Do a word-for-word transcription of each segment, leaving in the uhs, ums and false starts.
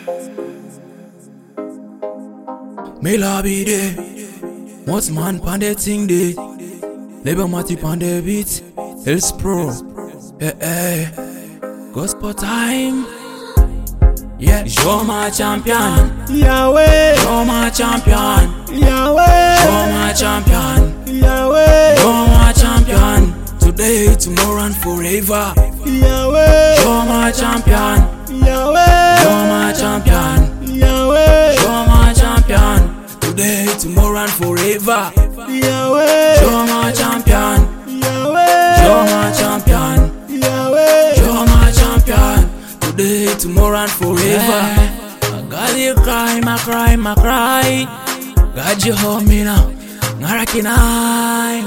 Me la be there. What's man pan the thing day? Labor Mati pan the beat. Else pro. Eh eh. Gospel time. Yeah, you're my champion. Yahweh. You're my champion. Yahweh. You're my champion. Yahweh. You're my champion. Today, tomorrow, and forever. Yahweh. You're my champion. Yahweh. You're my champion. Yahweh. You're my champion. Today, tomorrow, and forever. Yahweh. You're my champion. Yahweh. You're my champion. Yahweh. You're my champion. Today, tomorrow, and forever. I got you cry, my cry, my cry. Got you hold me now. Ngarakinai.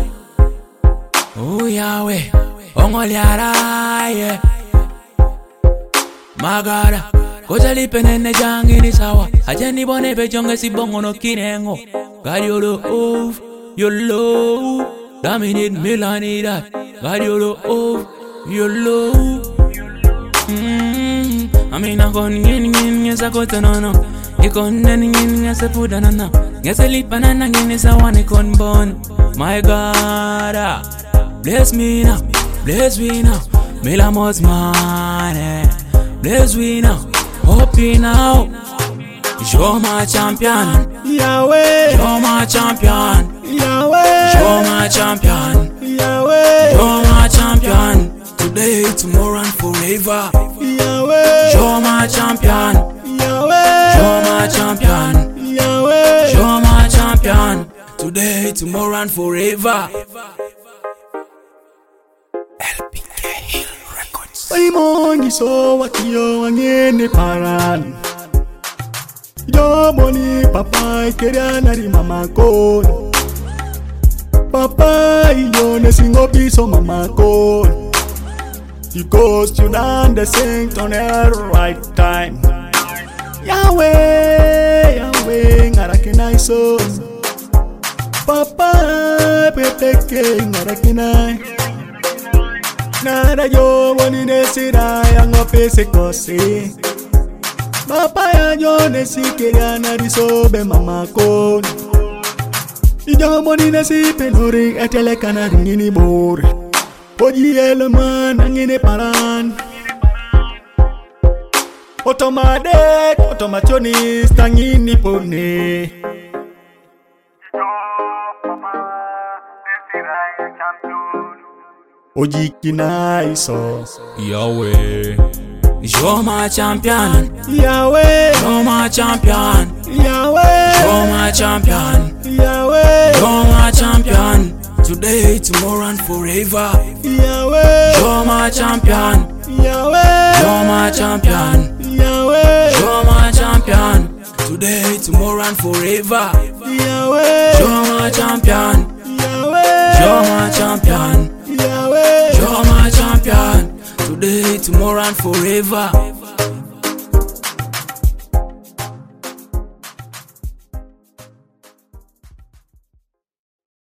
Oh Yahweh, Ongoliara, yeah. Magara, Kojali penene jangi ni sawa. Ajani bone be jonga si bongo no kinengo. God you love, you love. Dominate Milani that. God you love, you love. Hmm, I mean I gon ngin ngin ngesa kota no no. Ikon ngin ngin ngesa puda no no. Ngesa lipa na ngin sa one ikon bon. My God. Bless me now, bless me now, me la most money. Bless me now, hope me now. You're my champion, Yahweh. you're my champion, Yahweh. you're my champion, Yahweh. you're my champion. Today, tomorrow, and forever. Yahweh. You're my champion, Yahweh. you're my champion, Yahweh. you're my champion. Today, tomorrow, and forever. Money so what you wangene paran. Yo money papa keriana di mama ko. Papa yo ne singo piso mama ko. Because you done the same on the right time. Yahweh, Yahweh, ngarakinai so. Papa peteke ngarakinai. Nada yo woni nesira yango pese kose. Papa ya yo nesikeria na disobe mama ko. Ijo moni nesi penori etele kana ngini bor. Oji eleman ngini paran. Automatic, automationist ngini pone. Ojikinai so. Yahweh, you're my champion, Yahweh. you're my champion, Yahweh. you're my champion, Yahweh. you're my champion. Today, tomorrow, and forever. Yahweh. You're my champion, Yahweh. you're my champion, Yahweh. you're my champion. Today, tomorrow, and forever. Yahweh. You're my champion, Yahweh. you're my champion, Yahweh. you're my champion. Today, tomorrow, and forever.